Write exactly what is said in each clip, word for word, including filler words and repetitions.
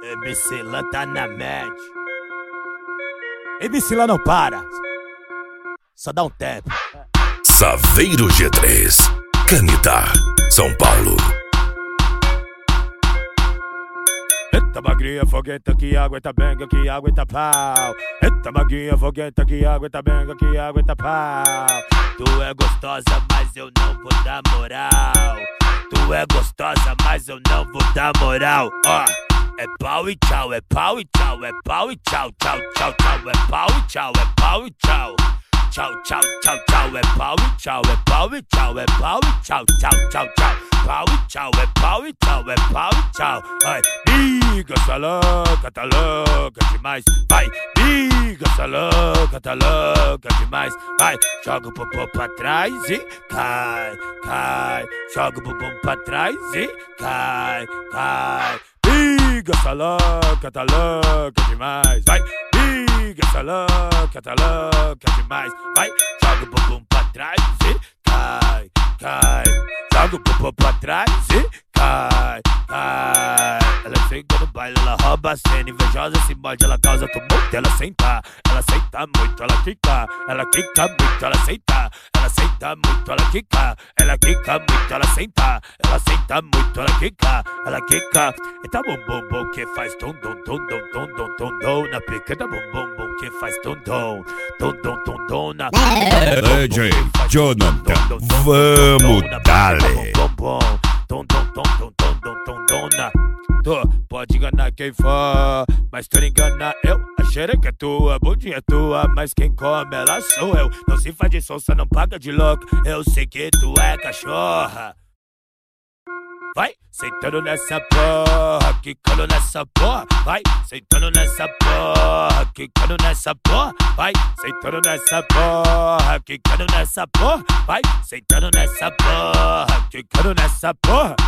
M C Lan tá na match. M C Lan não para, só dá um tempo. Saveiro G três, Canita, São Paulo. Eita magrinha foguenta que aguenta benga, que aguenta pau. Eita magrinha foguenta que aguenta benga, que aguenta pau. Tu é gostosa, mas eu não vou dar moral. Tu é gostosa, mas eu não vou dar moral. Ó, é pau e tchau, é pau e tchau, é pau e tchau, tchau, tchau, tchau, é pau e tchau, é pau e tchau. Tchau, tchau, tchau, tchau, é pau e tchau, é pau e tchau, é pau e tchau, tchau, tchau, tchau. Pau e tchau, é pau e tchau, é pau e tchau. Vai, liga essa louca, tá louca demais. Vai, liga essa louca, tá louca demais. Vai, joga o popô pra trás e cai, cai. Joga o bumbum pra trás e cai, cai. Liga essa louca, tá louca demais. Vai, liga essa louca, tá louca demais. Vai, joga o bumbum pra trás e cai, cai. Joga o popô pra trás e cai, cai. Ela chega no baile, ela rouba a cena. Invejosa se morde, ela causa tumulto. Ela senta, ela senta muito, ela quica. Ela quica muito, ela senta. Ela senta muito, ela quica. Ela quica muito, ela senta. Ela senta muito, ela quica. Ela quica. Eita bum bum bum que faz tum tum tum tum tum tum tum tum na pica. Eita bum bum bum que faz tum tum tum tum tum tum na D J Jonathan, vamos dale. Tu pode enganar quem for, mas tu engana eu. A xereca é tua, a bundinha é tua, mas quem come ela sou eu. Não se faz de sonsa, não paga de louco. Eu sei que tu é cachorra. Vai, sentando nessa porra, quicando nessa porra. Vai, sentando nessa porra, quicando nessa porra. Vai, sentando nessa porra, quicando nessa porra. Vai, sentando nessa porra, quicando nessa porra.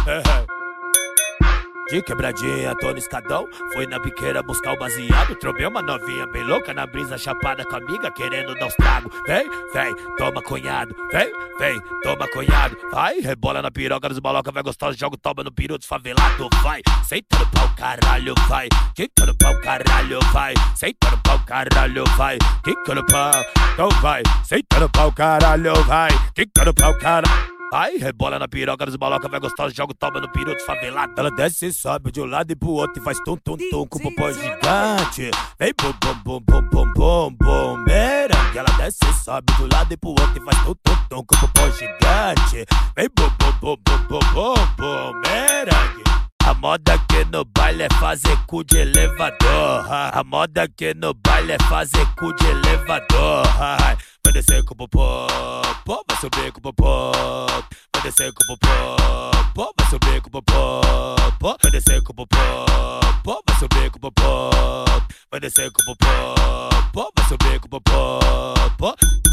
De quebradinha, tô no escadão. Fui na biqueira buscar o baseado. Trobei uma novinha bem louca na brisa, chapada com a amiga, querendo dar uns tragos. Vem, vem, toma cunhado. Vem, vem, toma cunhado. Vai, rebola na piroca dos maloca, vai gostosa, joga o toba no peru desfavelado. Vai, senta no pau, caralho, vai. Quica no pau, caralho, vai. Senta no pau, caralho, vai. Quica no pau, então vai. Senta no pau, caralho, vai. Quica no pau, caralho. Vai, rebola na piroca dos maloca, vai gostosa, joga o toba no peru desfavelado. Ela desce e sobe de um lado e pro outro e faz tum tum tum com o popô gigante. Vem bum bum bum bum bum bum bum merengue. Ela desce e sobe de um lado e pro outro e faz tum tum tum com o popô gigante. Vem bum bum bum bum bum bum bum merengue. A moda aqui no baile é fazer cu de elevador. A moda aqui no baile é fazer cu de elevador. Vai descer com o popô, pô, vai subir com o popô. Vai descer com o popô, pô, vai subir com o popô. Vai descer com o popô, pô, vai subir com o popô. Vai descer com o popô, pô, vai subir com o popô.